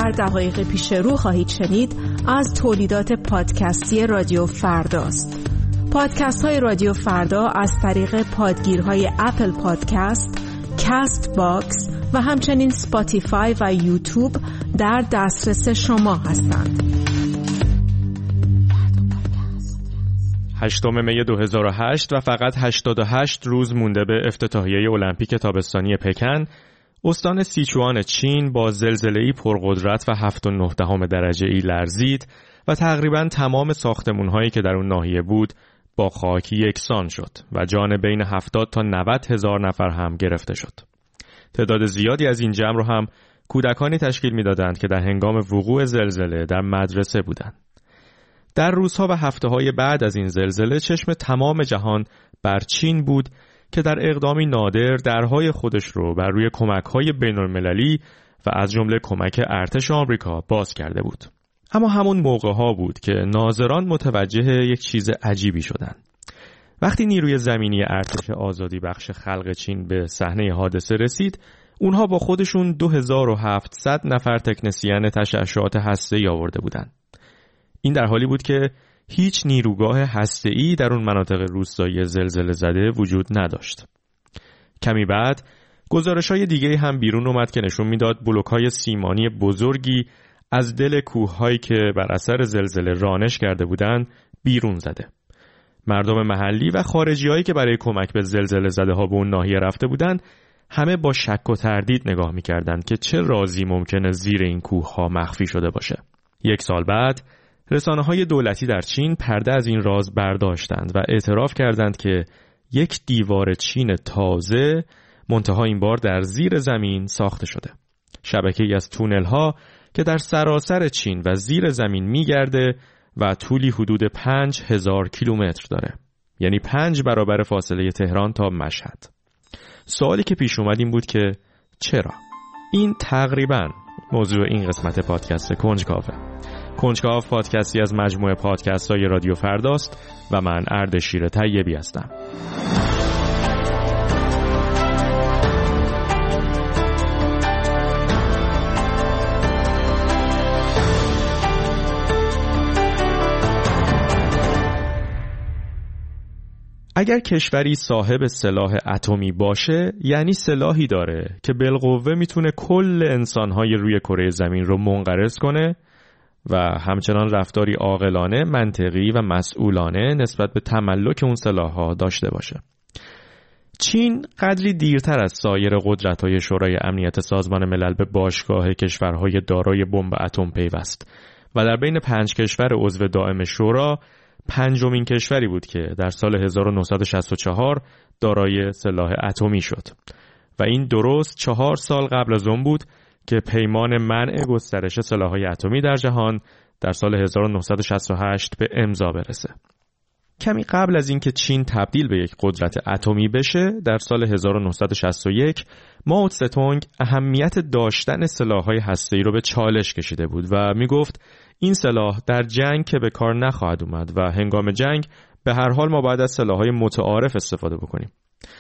در دقایق پیش رو خواهید شنید از تولیدات پادکستی رادیو فرداست. پادکست های رادیو فردا از طریق پادگیرهای اپل پادکست، کست باکس و همچنین سپاتیفای و یوتیوب در دسترس شما هستند. 8 می 2008 و فقط 88 روز مونده به افتتاحیه المپیک تابستانی پکن، استان سیچوان چین با زلزله‌ای پرقدرت و 7.9 درجه‌ای لرزید و تقریباً تمام ساختمان‌هایی که در اون ناحیه بود با خاک یکسان شد و جان بین 70 تا 90 هزار نفر هم گرفته شد. تعداد زیادی از این جمع رو هم کودکانی تشکیل می‌دادند که در هنگام وقوع زلزله در مدرسه بودند. در روزها و هفته‌های بعد از این زلزله چشم تمام جهان بر چین بود که در اقدامی نادر درهای خودش رو بر روی کمک‌های بین‌المللی و از جمله کمک ارتش آمریکا باز کرده بود. اما همون موقع‌ها بود که ناظران متوجه یک چیز عجیبی شدند. وقتی نیروی زمینی ارتش آزادی بخش خلق چین به صحنه حادثه رسید، اونها با خودشون 2700 نفر تکنسین تشعشعات هسته‌ای آورده بودند. این در حالی بود که هیچ نیروگاه هسته‌ای در اون مناطق روستایی زلزله زده وجود نداشت. کمی بعد گزارش‌های دیگه هم بیرون اومد که نشون میداد بلوک‌های سیمانی بزرگی از دل کوه‌هایی که بر اثر زلزله رانش کرده بودند بیرون زده. مردم محلی و خارجی‌هایی که برای کمک به زلزله زده‌ها به اون ناحیه رفته بودند همه با شک و تردید نگاه می‌کردند که چه رازی ممکنه زیر این کوه‌ها مخفی شده باشه. یک سال بعد رسانه‌های دولتی در چین پرده از این راز برداشتند و اعتراف کردند که یک دیوار چین تازه منتها این بار در زیر زمین ساخته شده. شبکه‌ای از تونل‌ها که در سراسر چین و زیر زمین می‌گرده و طولی حدود 5000 کیلومتر داره. یعنی 5 برابر فاصله تهران تا مشهد. سوالی که پیش اومد این بود که چرا؟ این تقریباً موضوع این قسمت پادکست کنجکاوه. کنجکاو پادکستی از مجموعه پادکست‌های رادیو فرداست و من اردشیر طیبی هستم. اگر کشوری صاحب سلاح اتمی باشه یعنی سلاحی داره که بالقوه میتونه کل انسان‌های روی کره زمین رو منقرض کنه و همچنان رفتاری عاقلانه، منطقی و مسئولانه نسبت به تملک اون سلاح‌ها داشته باشه. چین قدری دیرتر از سایر قدرت‌های شورای امنیت سازمان ملل به باشگاه کشورهای دارای بمب اتم پیوست و در بین 5 کشور عضو دائم شورا پنجمین کشوری بود که در سال 1964 دارای سلاح اتمی شد و این درست 4 سال قبل از اون بود که پیمان منع گسترش سلاح‌های اتمی در جهان در سال 1968 به امضا برسه. کمی قبل از اینکه چین تبدیل به یک قدرت اتمی بشه، در سال 1961 مائو تسه-تونگ اهمیت داشتن سلاح‌های هسته‌ای رو به چالش کشیده بود و میگفت این سلاح در جنگ که به کار نخواهد اومد و هنگام جنگ به هر حال ما باید از سلاح‌های متعارف استفاده بکنیم.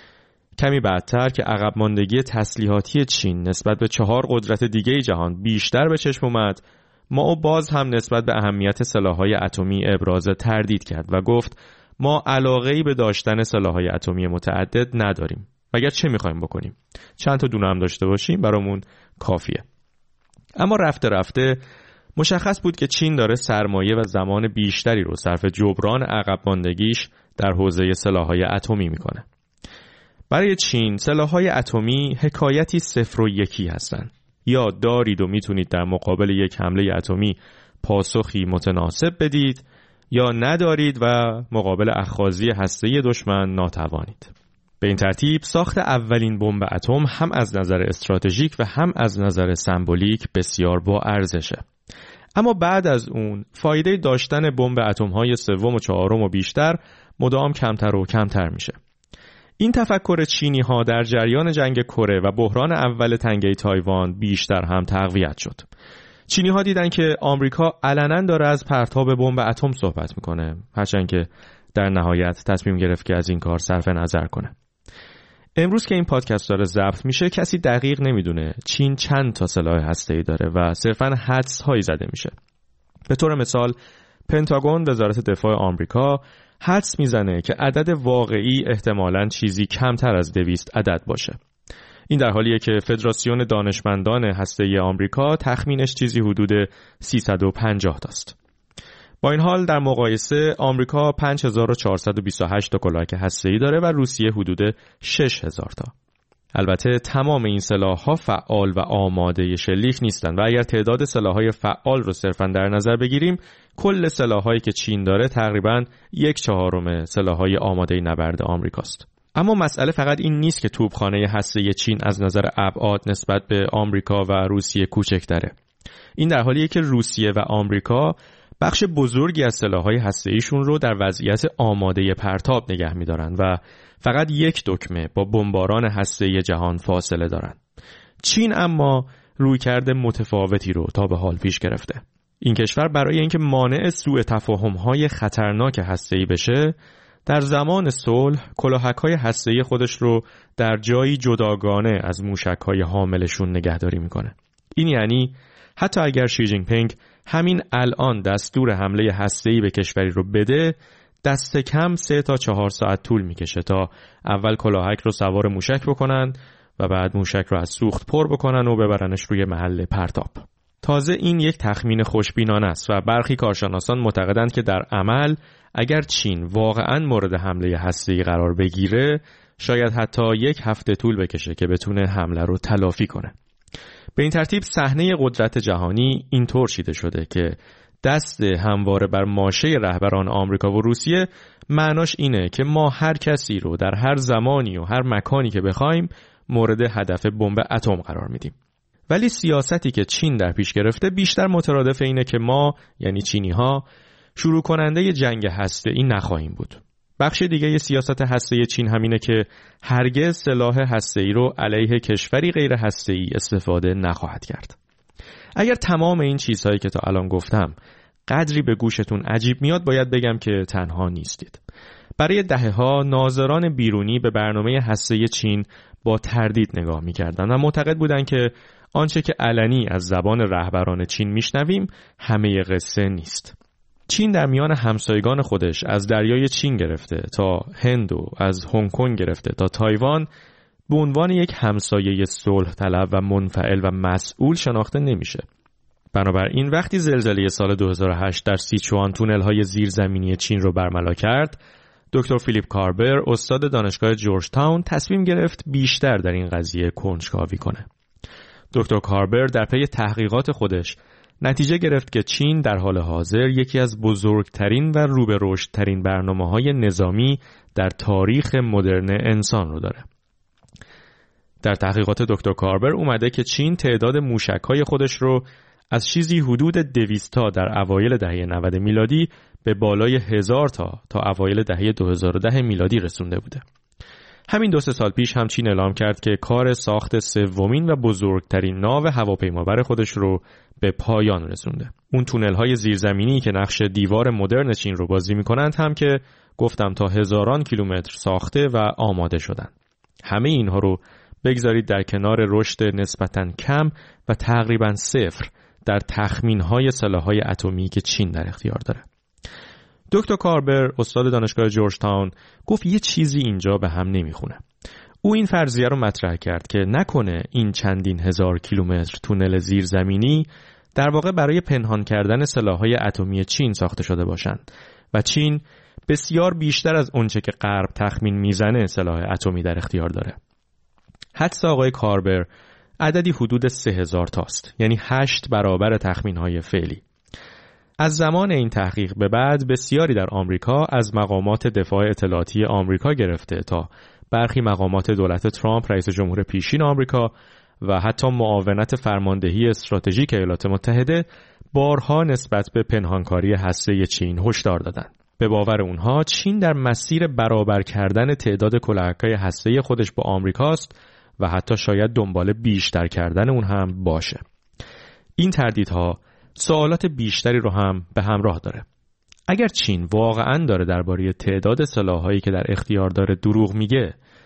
کمی بعدتر که عقب ماندگی تسلیحاتی چین نسبت به 4 قدرت دیگه جهان بیشتر به چشم اومد، مائو باز هم نسبت به اهمیت سلاح‌های اتمی ابراز تردید کرد و گفت ما علاقه‌ای به داشتن سلاح‌های اتمی متعدد نداریم. مگر چه می‌خوایم بکنیم؟ چند تا دونه هم داشته باشیم برامون کافیه. اما رفته رفته مشخص بود که چین داره سرمایه و زمان بیشتری رو صرف جبران عقب ماندگیش در حوزه سلاح‌های اتمی میکنه. برای چین سلاح‌های اتمی حکایتی 0 و 1 هستن. یا دارید و میتونید در مقابل یک حمله اتمی پاسخی متناسب بدید یا ندارید و مقابل اخاذی هسته‌ای دشمن ناتوانید. به این ترتیب ساخت اولین بمب اتم هم از نظر استراتژیک و هم از نظر سمبولیک بسیار با ارزشه. اما بعد از اون فایده داشتن بمب اتم‌های 3 و 4 و بیشتر مدام کمتر و کمتر میشه. این تفکر چینی‌ها در جریان جنگ کره و بحران اول تنگه تایوان بیشتر هم تقویت شد. چینی‌ها دیدن که آمریکا علنا داره از پرتاب بمب اتم صحبت میکنه، هرچند که در نهایت تصمیم گرفت که از این کار صرف نظر کنه. امروز که این پادکست داره ضبط میشه کسی دقیق نمیدونه چین چند تا سلاح هسته‌ای داره و صرفاً حدس هایی زده میشه. به طور مثال پنتاگون وزارت دفاع آمریکا حدس میزنه که عدد واقعی احتمالاً چیزی کمتر از 200 عدد باشه. این در حالیه که فدراسیون دانشمندان هسته‌ای آمریکا تخمینش چیزی حدود 350 تاست. با این حال در مقایسه آمریکا 5428 تا کلاهک هسته‌ای داره و روسیه حدود 6000 تا. البته تمام این سلاح‌ها فعال و آماده شلیک نیستن و اگر تعداد سلاح‌های فعال رو صرفاً در نظر بگیریم، کل سلاح‌هایی که چین داره تقریباً 1/4 سلاح‌های آماده نبرد آمریکاست. اما مسئله فقط این نیست که توپخانه هسته‌ای چین از نظر ابعاد نسبت به آمریکا و روسیه کوچکتره. این در حالیه که روسیه و آمریکا بخش بزرگی از سلاح‌های هسته‌ایشون رو در وضعیت آماده پرتاب نگه می‌دارن و فقط یک دکمه با بمباران هسته‌ای جهان فاصله دارن. چین اما رویکرد متفاوتی رو تا به حال پیش گرفته. این کشور برای اینکه مانع سوء تفاهم‌های خطرناک هسته‌ای بشه، در زمان صلح کلاهک‌های هسته‌ای خودش رو در جایی جداگانه از موشک‌های حاملشون نگهداری می‌کنه. این یعنی حتی اگر شی جین پینگ همین الان دستور حمله هسته‌ای به کشوری رو بده، دست کم 3 تا 4 ساعت طول میکشه تا اول کلاهک رو سوار موشک بکنن و بعد موشک رو از سوخت پر بکنن و ببرنش روی محل پرتاب. تازه این یک تخمین خوشبینانه است و برخی کارشناسان معتقدند که در عمل اگر چین واقعاً مورد حمله هسته‌ای قرار بگیره، شاید حتی 1 هفته طول بکشه که بتونه حمله رو تلافی کنه. به این ترتیب صحنه قدرت جهانی اینطور چیده شده که دست همواره بر ماشه رهبران آمریکا و روسیه معناش اینه که ما هر کسی رو در هر زمانی و هر مکانی که بخوایم مورد هدف بمب اتم قرار میدیم. ولی سیاستی که چین در پیش گرفته بیشتر مترادف اینه که ما یعنی چینی‌ها شروع کننده جنگ هسته‌ای نخواهیم بود. بخش دیگه سیاست هسته‌ای چین همینه که هرگز سلاح هسته‌ای رو علیه کشوری غیر هسته‌ای استفاده نخواهد کرد. اگر تمام این چیزهایی که تا الان گفتم قدری به گوشتون عجیب میاد، باید بگم که تنها نیستید. برای دهه‌ها ناظران بیرونی به برنامه هسته‌ای چین با تردید نگاه می‌کردند و معتقد بودند که آنچه که علنی از زبان رهبران چین میشنویم همه قصه نیست. چین در میان همسایگان خودش از دریای چین گرفته تا هند و از هنگ کنگ گرفته تا تایوان به عنوان یک همسایه صلح طلب و منفعل و مسئول شناخته نمیشه. بنابراین وقتی زلزله سال 2008 در سیچوان تونل‌های زیرزمینی چین رو برملا کرد، دکتر فیلیپ کاربر استاد دانشگاه جورج تاون تصمیم گرفت بیشتر در این قضیه کنجکاوی کنه. دکتر کاربر در پی تحقیقات خودش نتیجه گرفت که چین در حال حاضر یکی از بزرگترین و رو به رشدترین برنامه‌های نظامی در تاریخ مدرن انسان رو داره. در تحقیقات دکتر کاربر اومده که چین تعداد موشک‌های خودش رو از چیزی حدود 200 تا در اوایل دهه 90 میلادی به بالای 1000 تا اوایل دهه 2010 میلادی رسونده بوده. همین 2 سال پیش هم چین اعلام کرد که کار ساخت سومین و بزرگترین ناو هواپیمابر خودش رو به پایان رسونده. اون تونل‌های زیرزمینی که نقش دیوار مدرن چین رو بازی می‌کنند هم که گفتم تا هزاران کیلومتر ساخته و آماده شدن. همه اینها رو بگذارید در کنار رشد نسبتاً کم و تقریباً صفر در تخمین‌های سلاح‌های اتمی که چین در اختیار داره. دکتر کاربر استاد دانشگاه جورج تاون گفت یه چیزی اینجا به هم نمیخونه. او این فرضیه رو مطرح کرد که نکنه این چندین هزار کیلومتر تونل زیرزمینی در واقع برای پنهان کردن سلاح‌های اتمی چین ساخته شده باشند و چین بسیار بیشتر از اونچه که غرب تخمین میزنه سلاح اتمی در اختیار داره. حدس آقای کاربر عددی حدود 3000 تاست، یعنی 8 برابر تخمین‌های فعلی. از زمان این تحقیق به بعد بسیاری در آمریکا از مقامات دفاع اطلاعاتی آمریکا گرفته تا برخی مقامات دولت ترامپ رئیس جمهور پیشین آمریکا و حتی معاونت فرماندهی استراتژیک ایالات متحده بارها نسبت به پنهانکاری هسته‌ای چین هشدار دادند. به باور اونها چین در مسیر برابر کردن تعداد کلاهک‌های هسته‌ای خودش با آمریکاست و حتی شاید دنبال بیشتر کردن اون هم باشه. این تردیدها سوالات بیشتری رو هم به همراه داره. اگر چین واقعاً داره درباره تعداد سلاح‌هایی که در اختیار داره دروغ میگه،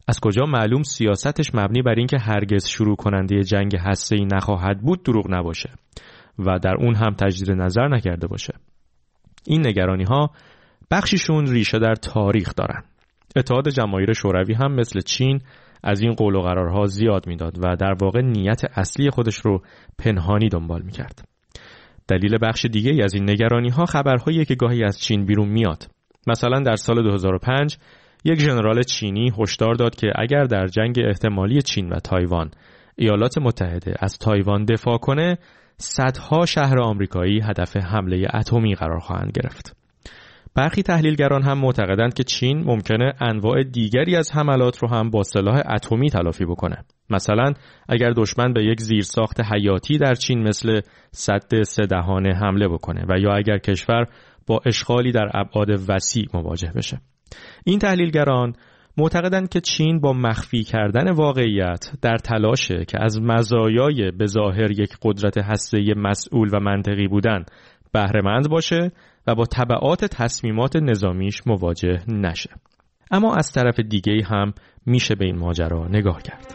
از کجا معلوم سیاستش مبنی بر اینکه هرگز شروع کننده جنگ هسته‌ای نخواهد بود دروغ نباشه و در اون هم تجدید نظر نکرده باشه؟ این نگرانی‌ها بخشیشون ریشه در تاریخ دارن. اتحاد جماهیر شوروی هم مثل چین از این قول و قرارها زیاد میداد و در واقع نیت اصلی خودش رو پنهانی دنبال میکرد. دلیل بخش دیگه از این نگرانی‌ها خبرهایی که گاهی از چین بیرون میاد. مثلا در سال 2005 یک ژنرال چینی هشدار داد که اگر در جنگ احتمالی چین و تایوان ایالات متحده از تایوان دفاع کنه، صدها شهر آمریکایی هدف حمله اتمی قرار خواهند گرفت. برخی تحلیلگران هم معتقدند که چین ممکنه انواع دیگری از حملات رو هم با سلاح اتمی تلافی بکنه. مثلا اگر دشمن به یک زیرساخت حیاتی در چین مثل سد سه دهانه حمله بکنه و یا اگر کشور با اشغالی در ابعاد وسیع مواجه بشه. این تحلیلگران معتقدند که چین با مخفی کردن واقعیت در تلاشه که از مزایای به ظاهر یک قدرت هسته‌ای مسئول و منطقی بودن بهره مند باشه و با تبعات تصمیمات نظامیش مواجه نشه. اما از طرف دیگه هم میشه به این ماجرا نگاه کرد.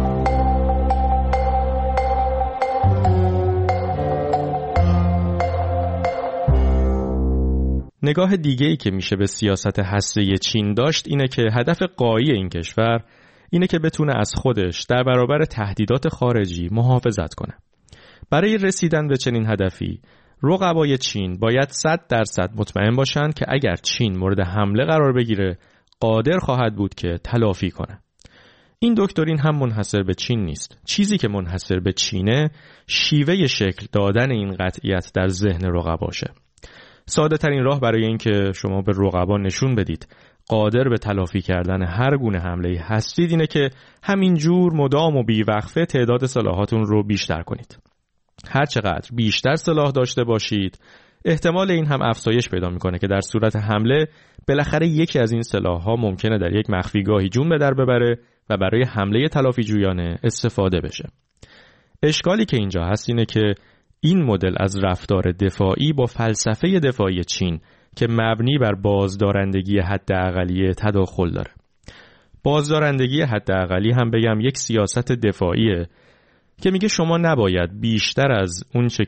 نگاه دیگه‌ای که میشه به سیاست هسته‌ای چین داشت اینه که هدف غایی این کشور اینه که بتونه از خودش در برابر تهدیدات خارجی محافظت کنه. برای رسیدن به چنین هدفی رقبای چین باید 100% مطمئن باشن که اگر چین مورد حمله قرار بگیره قادر خواهد بود که تلافی کنه. این دکترین هم منحصر به چین نیست. چیزی که منحصر به چینه شیوه شکل دادن این قطعیت در ذهن رقباشه. ساده ترین راه برای این که شما به رقبا نشون بدید قادر به تلافی کردن هر گونه حمله هستید اینه که همینجور مدام و بیوقفه تعداد سلاحاتون رو بیشتر کنید. هر چقدر بیشتر سلاح داشته باشید احتمال این هم افزایش پیدا میکنه که در صورت حمله بالاخره یکی از این سلاح‌ها ممکنه در یک مخفیگاهی جون به در ببره و برای حمله تلافی جویانه استفاده بشه. اشکالی که اینجا هست اینه که این مدل از رفتار دفاعی با فلسفه دفاعی چین که مبنی بر بازدارندگی حداقلی تداخل داره. بازدارندگی حداقلی هم بگم یک سیاست دفاعیه که میگه شما نباید بیشتر از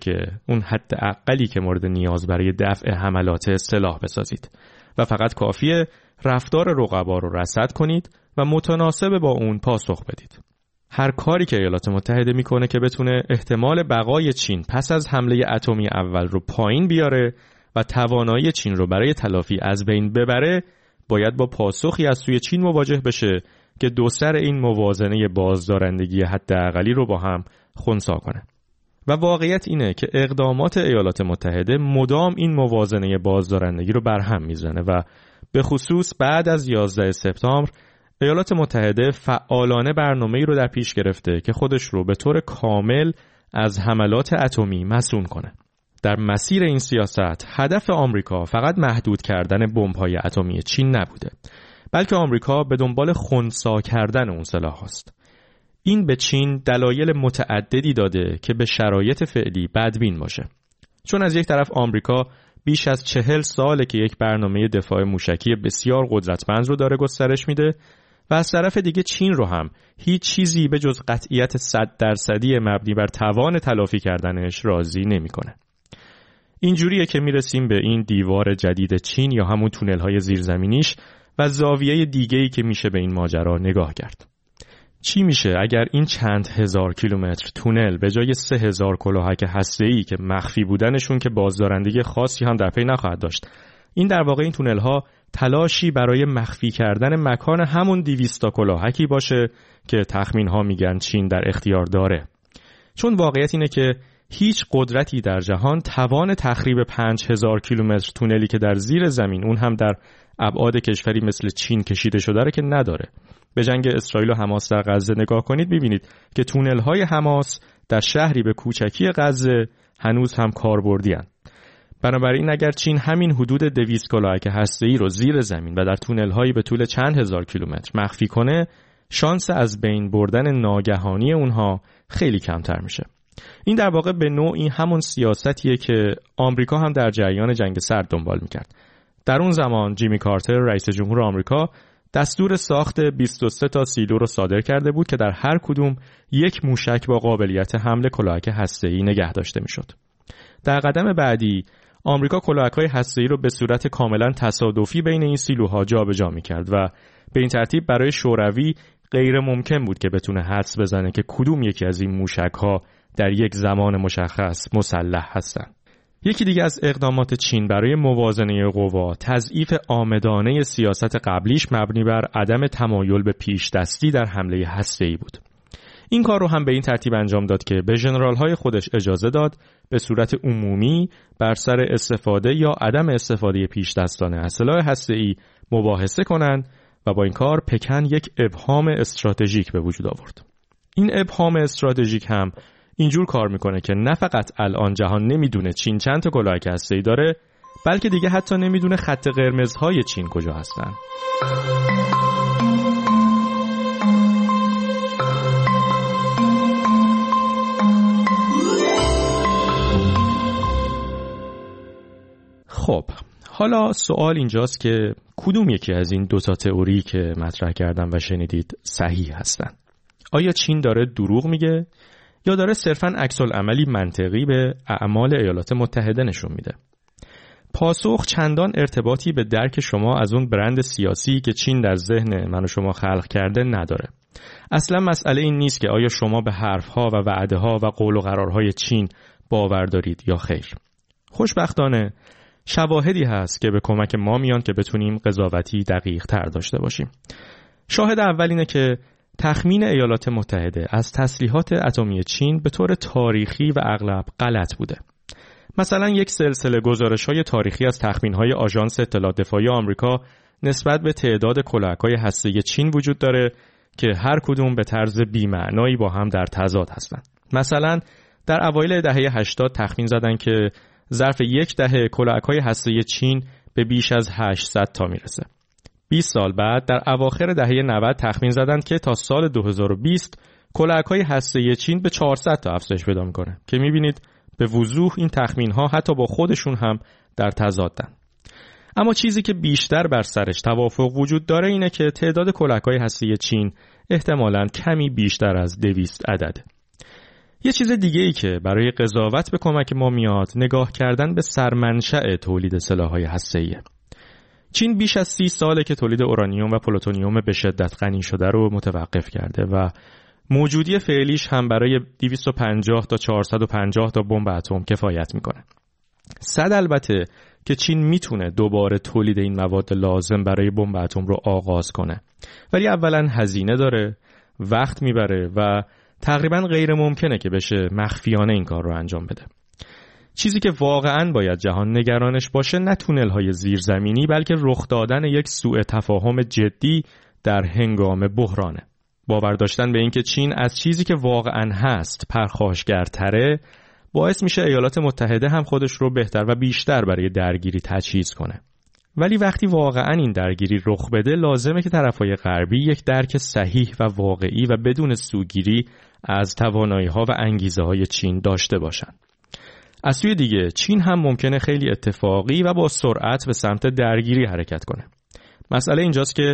اون حداقلی که مورد نیاز برای دفع حملات سلاح بسازید و فقط کافیه رفتار رقبا رو رصد کنید و متناسب با اون پاسخ بدید. هر کاری که ایالات متحده میکنه که بتونه احتمال بقای چین پس از حمله اتمی اول رو پایین بیاره و توانایی چین رو برای تلافی از بین ببره باید با پاسخی از سوی چین مواجه بشه که دو سر این موازنه بازدارندگی حداقلی رو با هم خنثی کنه. و واقعیت اینه که اقدامات ایالات متحده مدام این موازنه بازدارندگی رو برهم میزنه و به خصوص بعد از 11 سپتامبر ایالات متحده فعالانه برنامه‌ای رو در پیش گرفته که خودش رو به طور کامل از حملات اتمی مصون کنه. در مسیر این سیاست هدف آمریکا فقط محدود کردن بمب‌های اتمی چین نبوده، بلکه آمریکا به دنبال خنثی کردن اون سلاح است. این به چین دلایل متعددی داده که به شرایط فعلی بدبین باشه. چون از یک طرف آمریکا بیش از 40 ساله که یک برنامه دفاع موشکی بسیار قدرتمند رو داره گسترش میده و از طرف دیگه چین رو هم هیچ چیزی به جز قطعیت 100% مبنی بر توان تلافی کردنش راضی نمیکنه. اینجوریه که میرسیم به این دیوار جدید چین یا همون تونل‌های زیرزمینیش و زاویه دیگه‌ای که میشه به این ماجرا نگاه کرد. چی میشه اگر این چند هزار کیلومتر تونل به جای 3000 کلاهک هسته‌ای که مخفی بودنشون که بازدارندگی خاصی هم در پی نخواهد داشت، این در واقع این تونل‌ها تلاشی برای مخفی کردن مکان همون 200 کلاهکی باشه که تخمین‌ها میگن چین در اختیار داره. چون واقعیت اینه که هیچ قدرتی در جهان توان تخریب 5000 کیلومتر تونلی که در زیر زمین اون هم در ابعاد کشوری مثل چین کشیده شده رو که نداره. به جنگ اسرائیل و حماس در غزه نگاه کنید ببینید که تونل‌های حماس در شهری به کوچکی غزه هنوز هم کاربردی هستند. بنابراین اگر چین همین حدود 200 کلاهک هسته‌ای رو زیر زمین و در تونل‌هایی به طول چند هزار کیلومتر مخفی کنه، شانس از بین بردن ناگهانی اونها خیلی کمتر میشه. این در واقع به نوعی همون سیاستیه که آمریکا هم در جریان جنگ سرد دنبال میکرد. در اون زمان جیمی کارتر رئیس جمهور آمریکا دستور ساخت 23 تا سیلو رو صادر کرده بود که در هر کدوم یک موشک با قابلیت حمل کلاهک هسته‌ای نگه داشته میشد. در قدم بعدی آمریکا کلاهک‌های هسته‌ای رو به صورت کاملا تصادفی بین این سیلوها جابجا می‌کرد و به این ترتیب برای شوروی غیر ممکن بود که بتونه حدس بزنه که کدوم یکی از این موشک‌ها در یک زمان مشخص مسلح هستند. یکی دیگه از اقدامات چین برای موازنه قوا تضعیف عامدانه سیاست قبلیش مبنی بر عدم تمایل به پیش دستی در حمله هسته‌ای بود. این کار رو هم به این ترتیب انجام داد که به ژنرال‌های خودش اجازه داد به صورت عمومی بر سر استفاده یا عدم استفاده پیش دستانه از سلاح هسته‌ای مباحثه کنند و با این کار پکن یک ابهام استراتژیک به وجود آورد. این ابهام استراتژیک هم اینجور کار میکنه که نه فقط الان جهان نمیدونه چین چند تا کلاهک هسته‌ای داره، بلکه دیگه حتی نمیدونه خط قرمزهای چین کجا هستن. خب حالا سوال اینجاست که کدوم یکی از این دوتا تئوری که مطرح کردم و شنیدید صحیح هستن؟ آیا چین داره دروغ میگه یا داره صرفاً عکس‌العملی منطقی به اعمال ایالات متحده نشون میده؟ پاسخ چندان ارتباطی به درک شما از اون برند سیاسی که چین در ذهن من و شما خلق کرده نداره. اصلا مسئله این نیست که آیا شما به حرفها و وعده‌ها و قول و قرارهای چین باور دارید یا خیر. خوشبختانه شواهدی هست که به کمک ما میان که بتونیم قضاوتی دقیق تر داشته باشیم. شاهد اول اینه که تخمین ایالات متحده از تسلیحات اتمی چین به طور تاریخی و اغلب غلط بوده. مثلا یک سلسله گزارش‌های تاریخی از تخمین‌های آژانس اطلاعات دفاعی آمریکا نسبت به تعداد کلاهک‌های هسته‌ای چین وجود داره که هر کدوم به طرز بی‌معنایی با هم در تضاد هستند. مثلا در اوایل دهه 80 تخمین زدن که ظرف یک دهه کلاهک‌های هسته‌ای چین به بیش از 800 تا میرسه. 20 سال بعد در اواخر دهه 90 تخمین زدند که تا سال 2020 کلاهک‌های هسته‌ای چین به 400 تا افزایش پیدا می‌کنه که می‌بینید به وضوح این تخمین‌ها حتی با خودشون هم در تضادن. اما چیزی که بیشتر بر سرش توافق وجود داره اینه که تعداد کلاهک‌های هسته‌ای چین احتمالاً کمی بیشتر از 200 عدده. یه چیز دیگه‌ای که برای قضاوت به کمک ما میاد نگاه کردن به سرمنشأ تولید سلاح‌های هسته‌ایه. چین بیش از 30 ساله که تولید اورانیوم و پلوتونیوم به شدت غنی شده رو متوقف کرده و موجودی فعلیش هم برای 250 تا 450 تا بمب اتم کفایت میکنه. صد البته که چین میتونه دوباره تولید این مواد لازم برای بمب اتم رو آغاز کنه، ولی اولا هزینه داره، وقت میبره و تقریبا غیر ممکنه که بشه مخفیانه این کار رو انجام بده. چیزی که واقعاً باید جهان نگرانش باشه نه تونل‌های زیرزمینی بلکه رخ دادن یک سوء تفاهم جدی در هنگام بحرانه. باور داشتن به اینکه چین از چیزی که واقعاً هست پرخاشگرتره باعث میشه ایالات متحده هم خودش رو بهتر و بیشتر برای درگیری تجهیز کنه. ولی وقتی واقعاً این درگیری رخ بده لازمه که طرفای غربی یک درک صحیح و واقعی و بدون سوگیری از توانایی‌ها و انگیزه‌های چین داشته باشن. از سوی دیگه چین هم ممکنه خیلی اتفاقی و با سرعت به سمت درگیری حرکت کنه. مسئله اینجاست که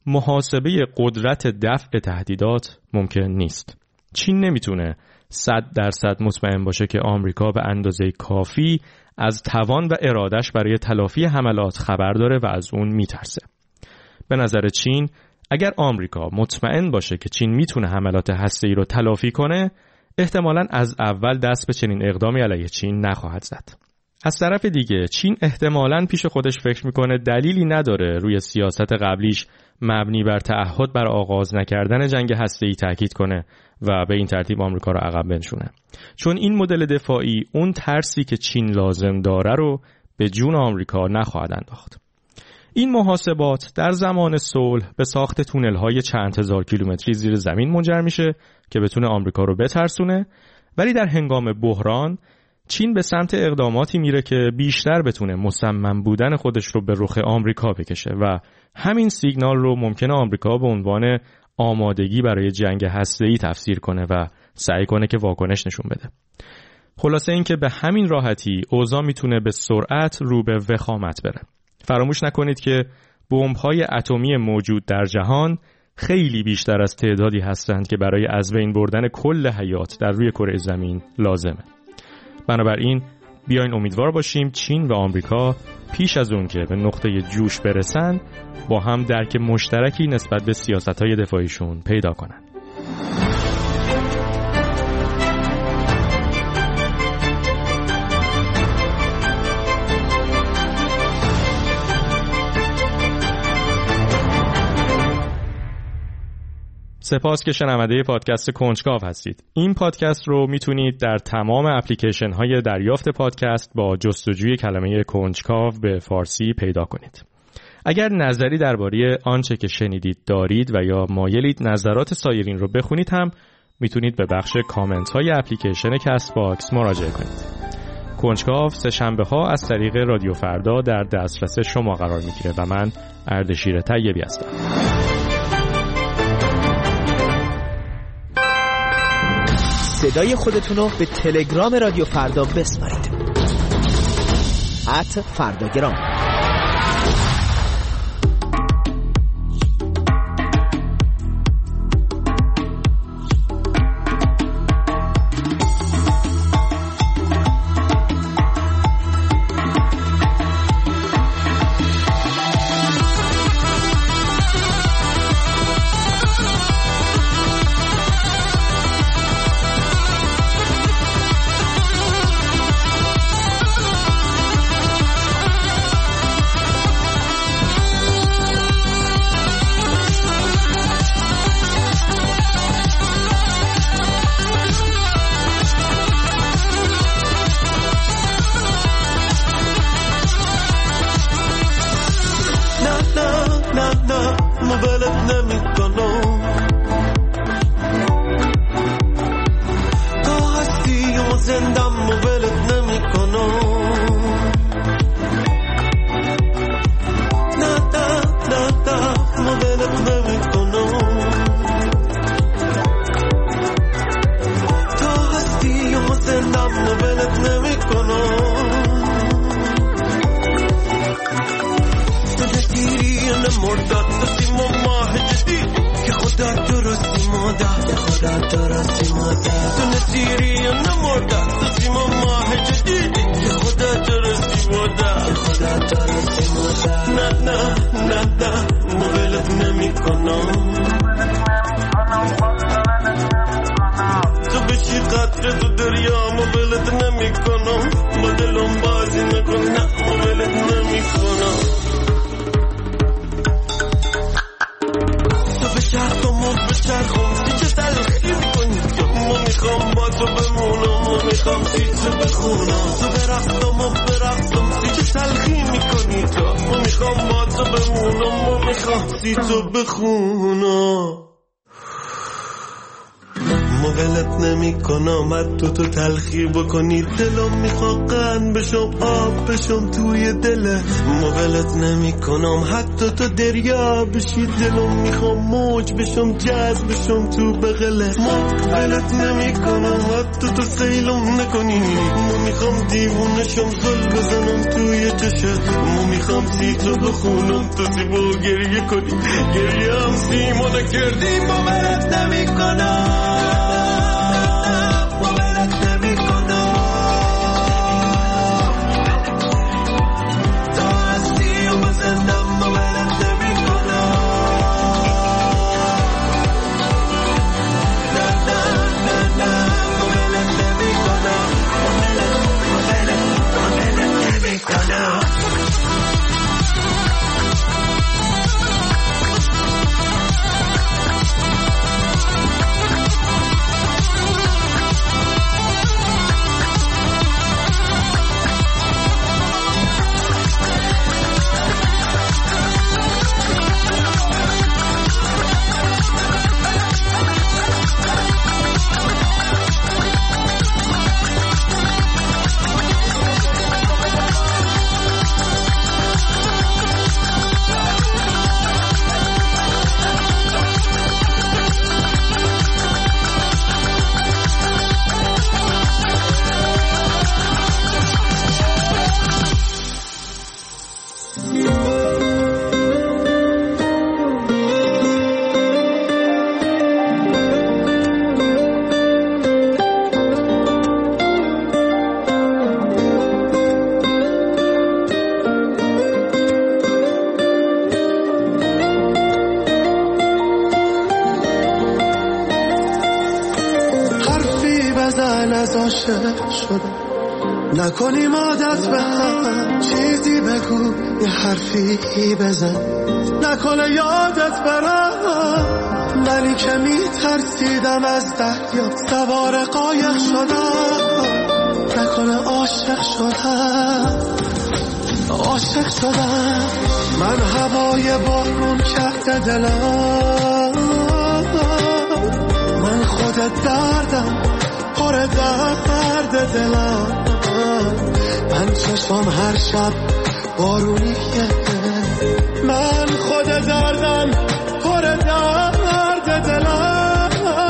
محاسبه قدرت دفع تهدیدات ممکن نیست. چین نمیتونه 100% مطمئن باشه که آمریکا به اندازه کافی از توان و ارادش برای تلافی حملات خبر داره و از اون میترسه. به نظر چین اگر آمریکا مطمئن باشه که چین میتونه حملات هسته‌ای رو تلافی کنه احتمالاً از اول دست به چنین اقدامی علیه چین نخواهد زد. از طرف دیگه چین احتمالاً پیش خودش فکر میکنه دلیلی نداره روی سیاست قبلیش مبنی بر تعهد بر آغاز نکردن جنگ هسته‌ای تاکید کنه و به این ترتیب آمریکا رو عقب بنشونه. چون این مدل دفاعی اون ترسی که چین لازم داره رو به جون آمریکا نخواهد انداخت. این محاسبات در زمان صلح به ساخت تونل‌های چند هزار کیلومتری زیر زمین منجر میشه که بتونه آمریکا رو بترسونه، ولی در هنگام بحران چین به سمت اقداماتی میره که بیشتر بتونه مصمم بودن خودش رو به رخ آمریکا بکشه و همین سیگنال رو ممکنه آمریکا به عنوان آمادگی برای جنگ هسته‌ای تفسیر کنه و سعی کنه که واکنش نشون بده. خلاصه این که به همین راحتی اوضاع میتونه به سرعت رو به وخامت بره. فراموش نکنید که بمب‌های اتمی موجود در جهان خیلی بیشتر از تعدادی هستند که برای از بین بردن کل حیات در روی کره زمین لازمه. بنابراین بیاین امیدوار باشیم چین و آمریکا پیش از اون که به نقطه جوش برسن با هم درک مشترکی نسبت به سیاست‌های دفاعیشون پیدا کنن. سپاس که شنونده پادکست کنجکاو هستید. این پادکست رو میتونید در تمام اپلیکیشن های دریافت پادکست با جستجوی کلمه کنجکاو به فارسی پیدا کنید. اگر نظری درباره آنچه که شنیدید دارید و یا مایلید نظرات سایرین رو بخونید هم میتونید به بخش کامنت های اپلیکیشن کست باکس مراجعه کنید. کنجکاو سه شنبه ها از طریق رادیو فردا در دسترس شما قرار میگیره و من اردشیر طیبی هستم. صدای خودتون رو به تلگرام رادیو فردا بسپارید. @فرداگرام. تو تلخی بکنی دلم میخواد قند بشم آب بشم توی دلت مغلط نمی کنم حتی تو دریا بشی دلم میخوام موج بشم جذب بشم تو بغلت مغلط نمی کنم حتی تو سیلم نکنی میخوام دیوونشم زل بزنم توی چشت میخوام سی تو بخونم تو زیبا گریه کنی گریه هم سیما نکردی مغلط نمی کنم از عاشق شدم. نکنیم عادت به هم، چیزی بگو یه حرفی بزن، نکنه یادت برم منی که میترسیدم از دریا سوار قایق شدم. نکنه عاشق شدم من هوای بارون کرده دلم، من خودت دردم پر درد دلم، من چشمم هر شب بارونیه، من خود دردم پر درد دلم،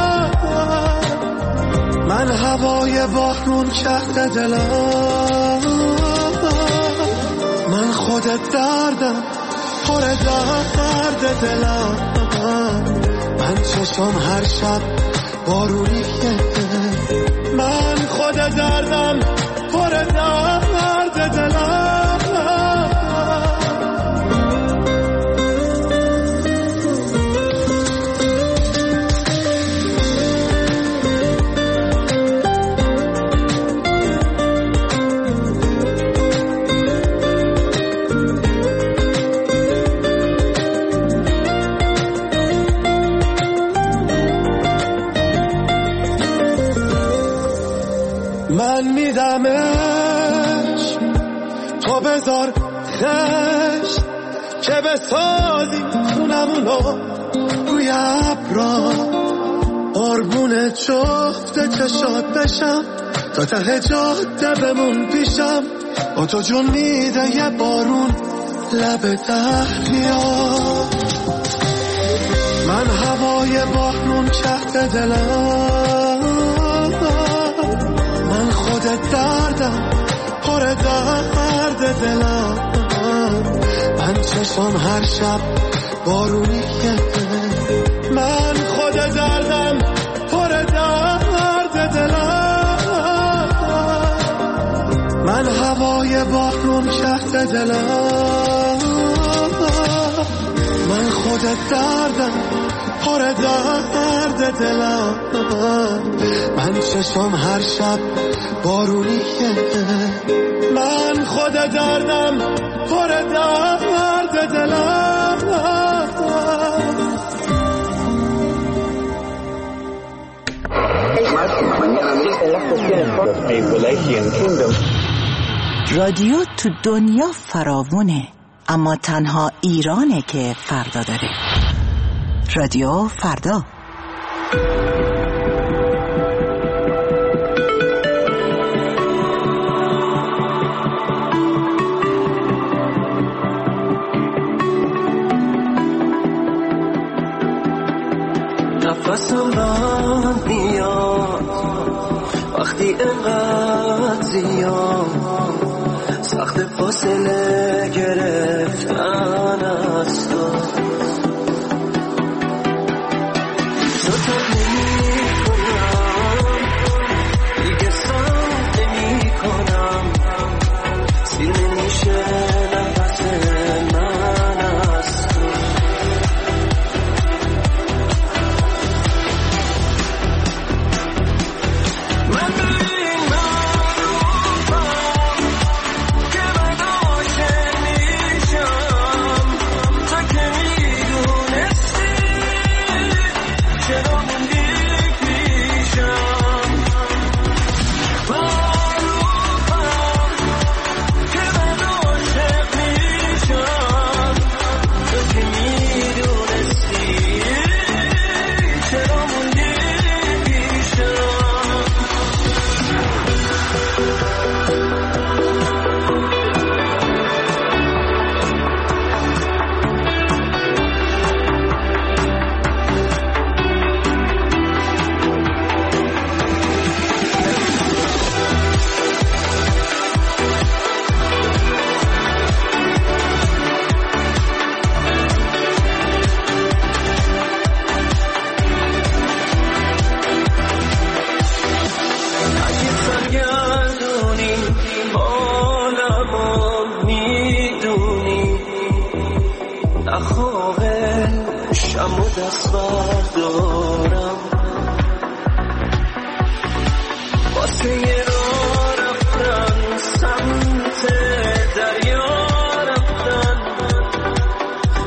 من هوای بارون کرده دلم، من خود دردم پر درد دلم، من چشمم هر شب بارونیه، من خود دردم پر درد دلم. من میدمش تو بذار خشت که بسازی خونمونو روی ابرا، قربون جفت چشات بشم تا ته جاده بمون پیشم، با تو جون میده یه بارون لب دریا، من هوای بارون کرده دلم، من خودت دردم پر درد دلم، من چشمم هر شب بارونیه، من خود دردم پر درد دلم، من هوای بارون کرده دلم، من خودت دردم پر درد دلم، من چشم هر شب بارونیه، من خود دردم پر درد دلم. رادیو تو دنیا فراوونه، اما تنها ایرانه که فردا داره. رادیو فردا. نفسم بند میاد وقتی انقدر زیاد، سخت فاصله گرفتن از تو، زودت نمی کنم دیگه سم نمی کنم، سیر نمیشه نفس من از تو، من ببین معروفم که من عاشق میشم، تو که میدونستی چرا موندی پیشم، معروفم که من عاشق میشم، تو که میدونستی چرا موندی پیشم. اگه سرگردونی حالمو میدونی، نخواهه شم و دست بردارم، واسه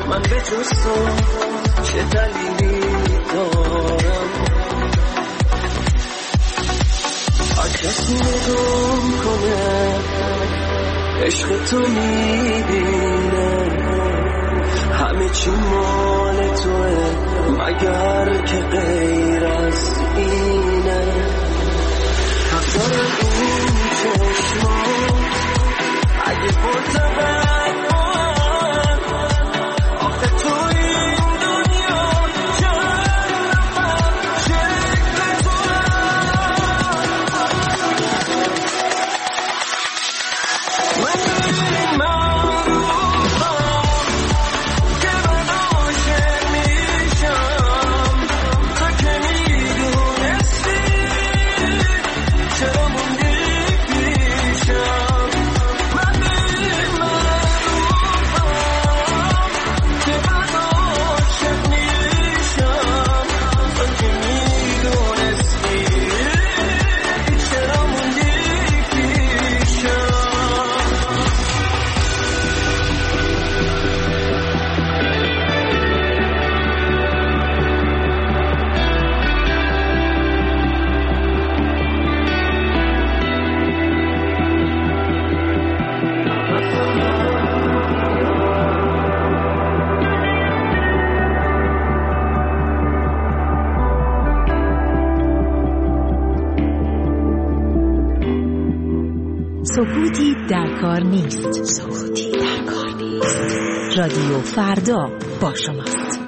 من به جز تو چه دلیلی دارم؟ هر کسی نگام کنه عشق تو میبینه همه چی مال توه مگر که غیر از اینه. حقدار این چشما اگه پرتبت من آخه تو این دنیا جنبم شکل تو سکوتی در کار نیست. سکوتی در کار نیست. رادیو فردا با شماست.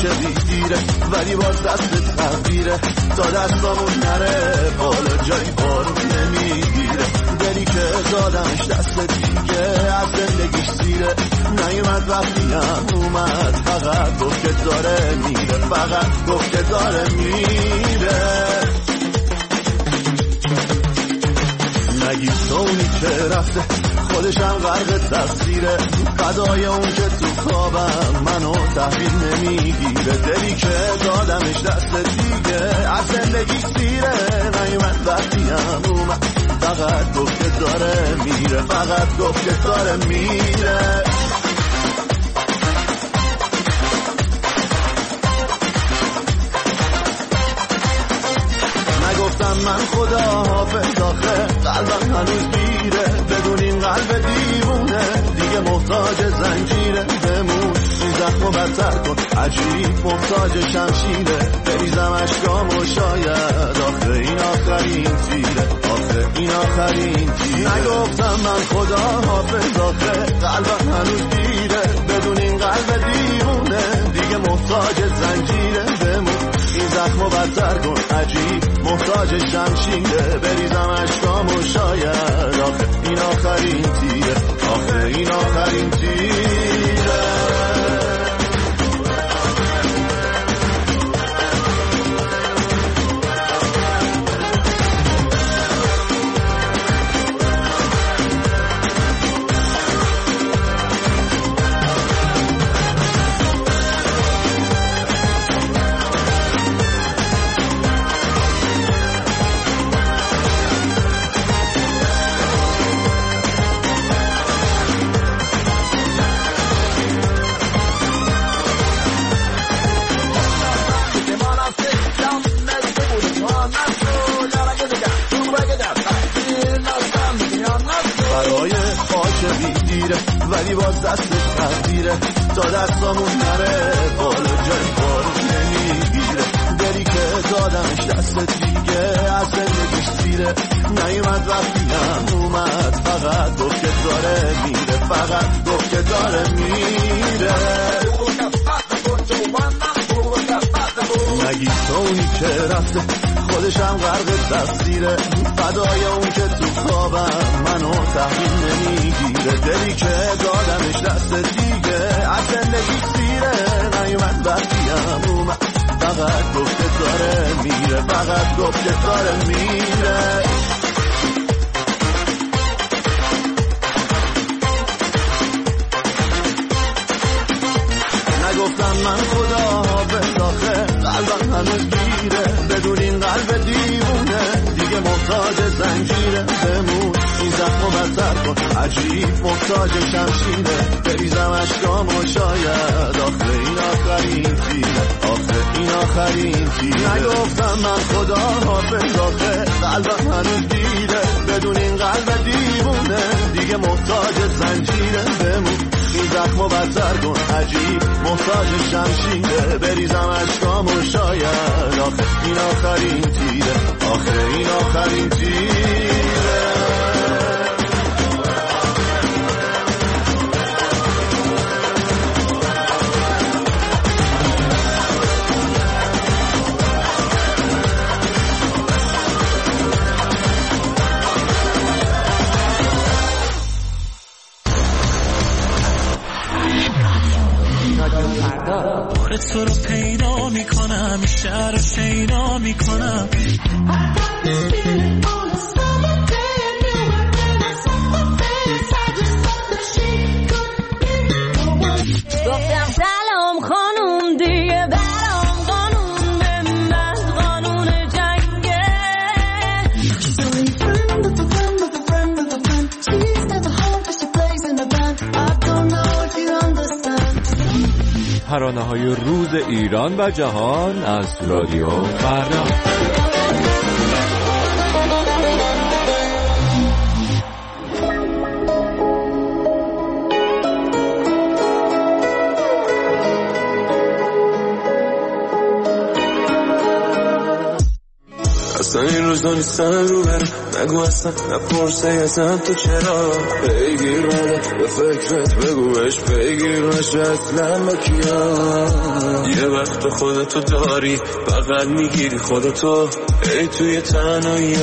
عاشقی دیره ولی باز دست تقدیره تا دستامون نره بالا جایی بارون نمیگیره دلی که دادمش دست دیگه از زندگیش سیره نیومد وقتی هم اومد فقط گفت که داره میره فقط گفت که داره میره نگی اونی که رفته خودشم غرق تقصیره فدای اون که تو خوابم منو تحویل نمیگیره دلی که دادمش دست دیگه از زندگی سیره نیومد وقتی هم اومد فقط گفت که داره میره فقط گفت که داره میره نگفتم من خدا حافظ آخه قلبم هنوز گیره بدون این قلب دیوونه دیگه محتاج زنجیره بمون این زخمو بدتر کن عجیب محتاج شمشیره بریزم اشکام و شاید آخه این آخرین تیره آخه این آخرین تیره نگفتم من خدا حافظ آخه قلبم هنوز گیره بدون این قلب دیوونه دیگه محتاج زنجیره بمون این زخمو بدتر کن عجیب محتاج شمشیره بریزم اشکام و شاید آخه این آخرین تیره آخه این آخرین تیره ولی باز دست تقدیره تا دستامون نره بالا جای بارون نمیگیره دلی که دادمش دست دیگه از زندگیش سیره نیومد وقتی هم اومد فقط گفت که داره میره فقط گفت که داره میره نگی تو اونی که رفته خودشم غرق تقصیره فدای اون که تو خوابم منو تحویل نمیگیره دلی که دادمش دست دیگه از زندگی سیره نیومد وقتی هم اومد فقط گفت که داره میره فقط گفت که داره میره نگفتم من خدا حافظ آخه قلبم هنوز گیره بدون این قلب دیوونه دیگه محتاج زنجیره بمون این زخمو بدتر کن عجیب محتاج شمشیره بریزم اشکام و شاید آخه این آخرین تیره آخه این آخرین تیره نگفتم من خدا حافظ آخه قلبم هنوز گیره بدون این قلب دیوونه دیگه محتاج زنجیره بمون این زخمو بدتر کن عجیب محتاج شمشیره بریزم اشکام و شاید آخه این آخرین تیره آخه این آخرین تیره تو رو پیدا میکنم این شهر رو شیدا میکنم گفتم سلام خانوم دیگه برام قانون به من قانون جنگه ترانه‌های روز ایران و جهان از رادیو فردا. اصلا این روزا نیستن رو برم نگو اصلا نپرسه ازم تو چرا پیگیر منه به فکرت بگو بهش پیگیر نشه اصلا با کیا یه وقت خودتو داری بغل میگیری خودتو ای توی تنهایی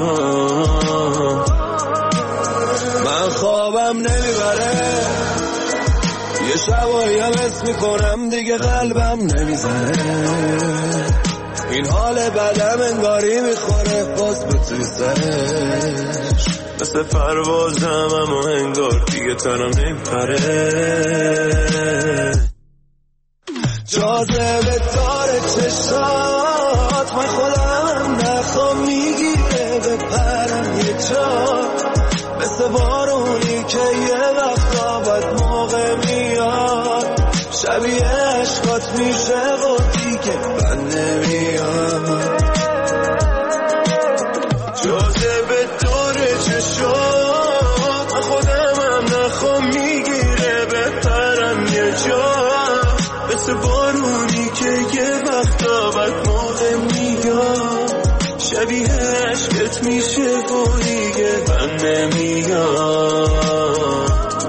من خوابم نمیبره یه شبایی هم حس میکنم دیگه قلبم نمیزنه این حال بدم انگاری میخوره باز به توی سرش مثل پروازم اما انگار دیگه تنم نمیپره جاذبه داره چشات من خودم نخوام میگیره بپرم یه جا مثل بارونی که یه وقتا بد موقع میاد شبیه عشقات میشه و دیگه من نمیاد جاذبه داره چشات من خودم نخوام میگیره بپرم یه جا مثل بارونی که یه وقتا بد موقع میاد شبیه عشقت میشه و دیگه من نمیاد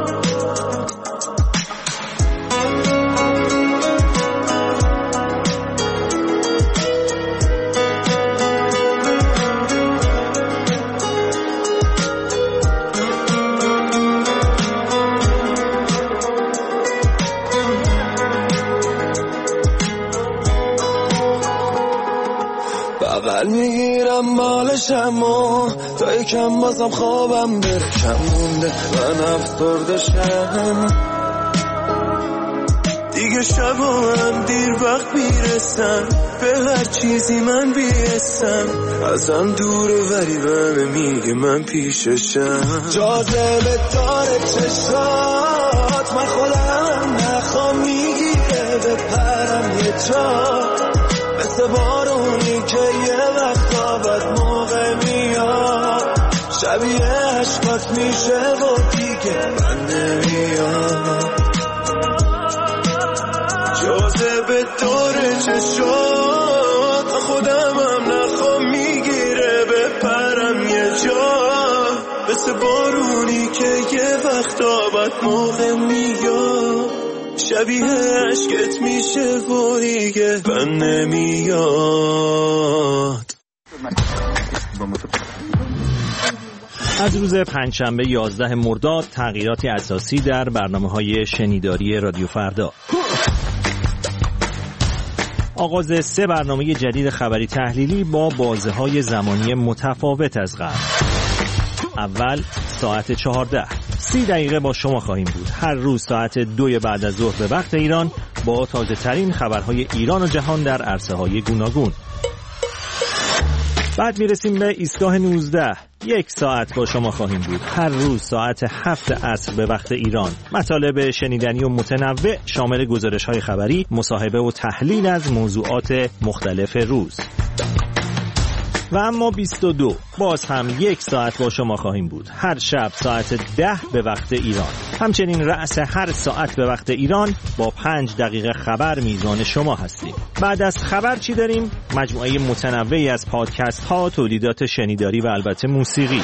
بغل میگیرم بالشم و تا یکم بازم خوابم بره کم مونده من افسردشم دیگه شبام دیر وقت میرسم به هر چیزی من بیستم ازم دوره ولی بهمه میگه من پیششم جاذبه داره چشات من خودم نخوام میگیره بپرم یه جا مثل بارونی که یه وقتا بد موقع میاد شبیه عشقات میشه و دیگه من نمیاد جاذبه داره چشات خودمم نخوام میگیره بپرم یه جا مثل بارونی که یه وقتا بد موقع میاد شبیه عشقت میشه و دیگه من نمیاد از روز پنجشنبه 11 مرداد تغییراتی اساسی در برنامه‌های شنیداری رادیو فردا. آغاز 3 برنامه جدید خبری تحلیلی با بازه‌های زمانی متفاوت از قبل. اول ساعت 14 30 دقیقه با شما خواهیم بود. هر روز ساعت 2 بعد از ظهر به وقت ایران با تازه ترین خبرهای ایران و جهان در عرصه‌های گوناگون. بعد میرسیم به ایستگاه 19. 1 ساعت با شما خواهیم بود. هر روز ساعت 7 عصر به وقت ایران. مطالب شنیدنی و متنوع شامل گزارش‌های خبری، مصاحبه و تحلیل از موضوعات مختلف روز. و اما 22 باز هم 1 ساعت با شما خواهیم بود. هر شب ساعت 10 به وقت ایران. همچنین رأس هر ساعت به وقت ایران با 5 دقیقه خبر میزان شما هستیم. بعد از خبر چی داریم؟ مجموعه متنوعی از پادکست ها، تولیدات شنیداری و البته موسیقی.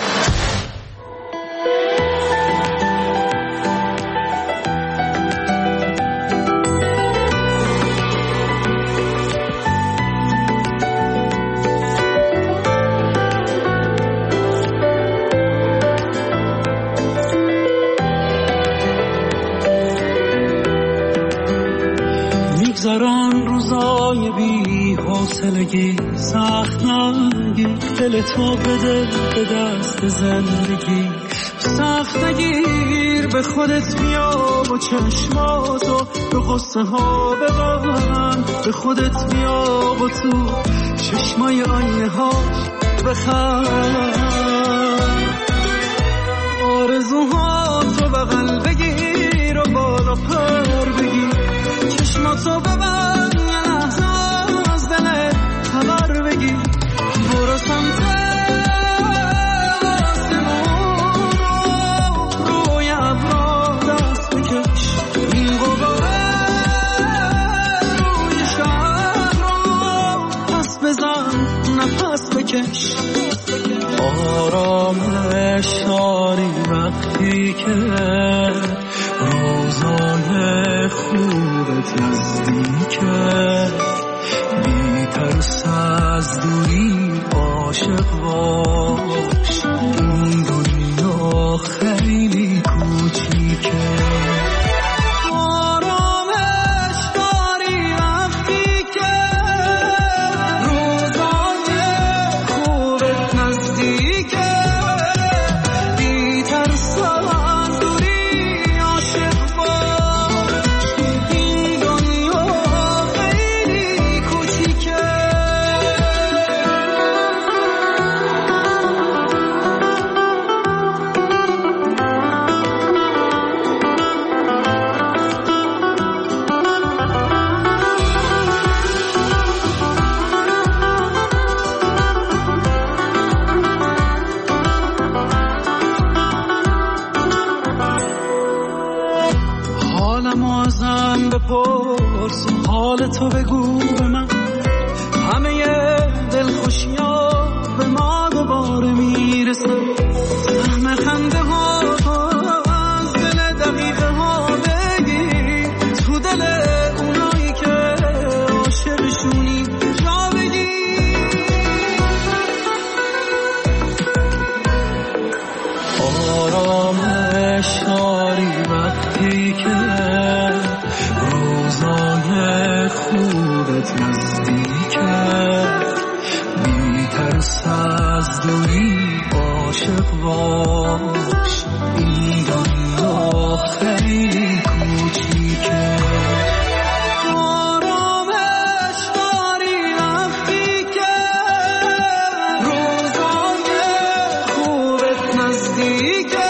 میگذران روزای بی حوصلگی سخت نگیر دل تو بده به دست زندگی سخت نگیر به خودت بیا و چشماتو به قصه ها ببند به خودت بیا و تو چشمای آینه هاش بخند آرزوهاتو بغل بگیر و بالا پر بگیر چشماتو ببند یه لحظه از دلت خبر بگیر برو سمت آسمون روی ابرا دست بکش این غباره روی شهر رو پس بزن نفس بکش که روزای خوبت نزدیکه، بی ترس از دوری عاشق باش، این دنیا خیلی کوچیکه. بپرس حال تو بگو به من، همه دلخوشی‌ها به ما دوباره میرسه، سهم خنده ها از دل دقیقه ها بگی، تو دل اونایی که عاشقشونی جا بگی. آرامش داری وقتی که روزای خوبت نزدیکه، بی ترس از دوری عاشق باش، این دنیا خیلی کوچیکه. آرامش داری وقتی که روزای خوبت نزدیکه،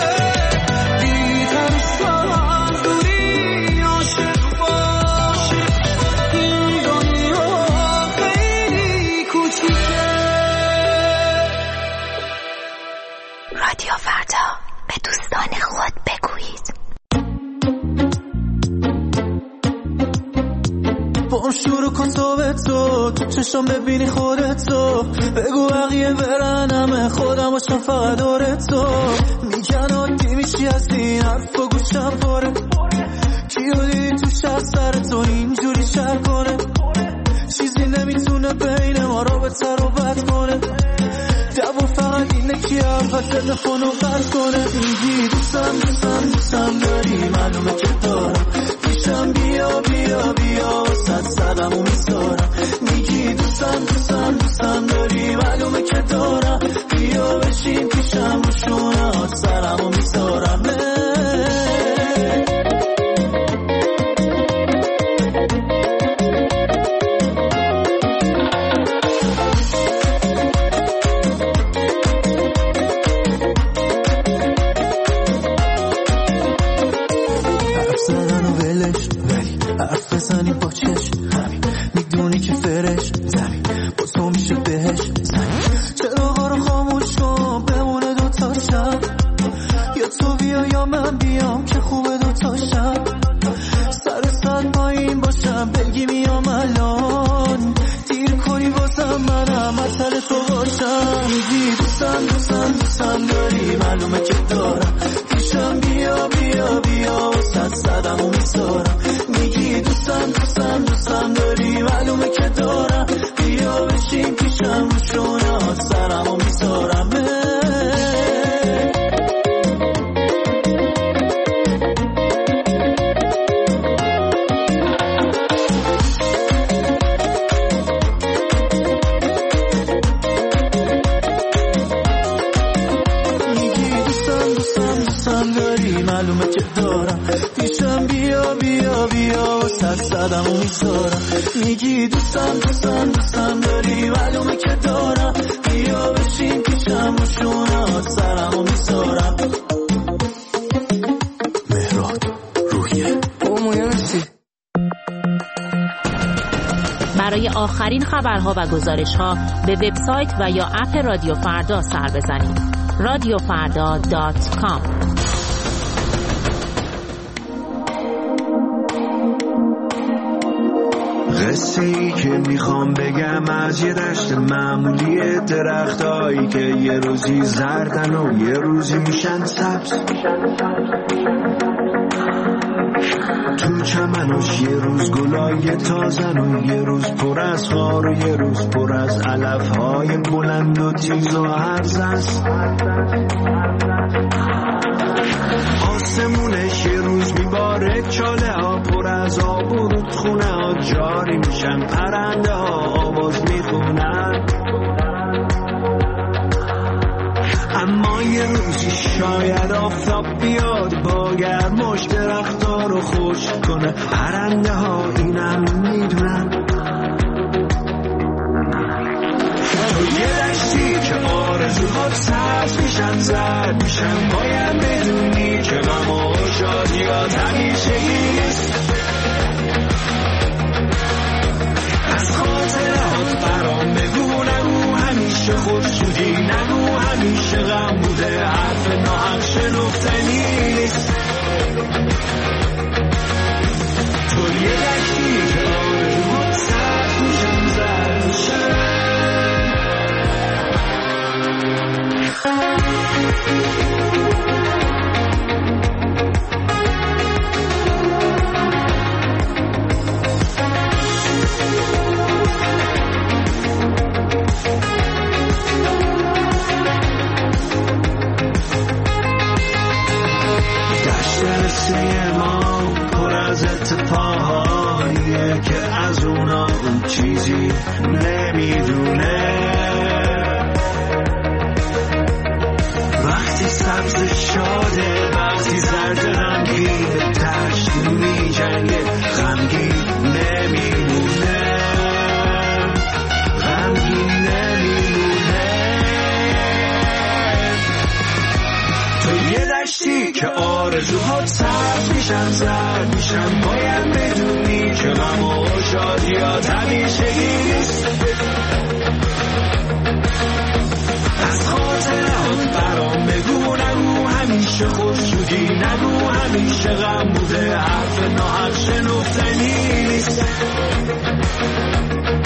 رادیو فردا، به دوستان خود بگویید. با هم شروع کن تو به تو چشم ببینی خودتو، بگو بقیه برن همه خودم باشم فقط دور تو، میگن عادی میشی از این حرف و گوشم پاره، کیو دیدی تو شب سر تو اینجوری شر کنه، چیزی نمیتونه بین ما رابطه رو بد کنه، دبو فقط اینه که اول تلفن رو قطع کنه، میگی دوستم داری معلومه که دارم، پیشم بیا بیا بیا صدم و میذارم، میگی دوستم داری معلومه که دارم، بیا بشین پیشم رو شونه سرم و میذارم. حرف بزنی با چشم همین، میدونی که فرش زمین با تو میشه بهش زمین، چراغا رو خاموش کن بمونه دوتا شب، یا تو بیا یا من بیام که خوبه دوتا شب، سر سر پایین باشم بگی میام الان، دیر کنی بازم منم مطل تو باشم، میگی دوستم داری معلومه که دارم، پیشم بیا بیا بیا صدم و میذارم، میگی دوستم داری معلومه که دارم، بیا بشین پیشم رو شونه سرم و میذارم. میگی دوستم داری معلومه که دارم، پیشم بیا بیا بیا صدم و میذارم، میگی دوستم داری معلومه که دارم، بیا بشین پیشم و شونه سرم و میذارم. مهراد روحیه برای آخرین خبرها و گزارش‌ها به وبسایت و یا اپ رادیو فردا سر بزنید. radiofarda.com. قصه ای که میخوام بگم از یه دشت معمولی درختایی که یه روزی زردن و یه روزی میشن سبز، تو چمنش یه روز گلای تازن و یه روز پر از خار و یه روز پر از علفهای بلند و تیز و هرز است. آسمونش یه روز میباره چاله ها پر از آب و رودخونه ها جاری میشن، پرنده ها آواز میخونن. اما یه روزی شاید آفتاب بیاد با گرماش درخت‌ها رو خشک کنه، پرنده ها اینم میدونن. تو یه دشتی که آرزوها سبز میشن زرد میشن، باید بدونی که غم و شادیات همیشگی نیست. از خاطرات برام بگو، نگو همیشه خودشودی، نگو همیشه غم بوده، حرف ناحق شنفتنی نیست. تو یه دشتی که آرزوها سبز میشن زرد میشن. ما پر از اتفاقاییه که از اونا اون چیزی نمیدونه. وقتی سبز شاده، وقتی زرد غمگین، تشت میجنگه غمگین نمیمونه، غمگین نمیمونه. تو یه دشتی که آرزوها سبز میشن زرد میشن، باید بدونی که غم و شادیات همیشگی نیست. از خاطرات برام بگو، نگو همیشه خوششودی، نگو همیشه غم بوده، حرف ناحق شنفتنی نیست.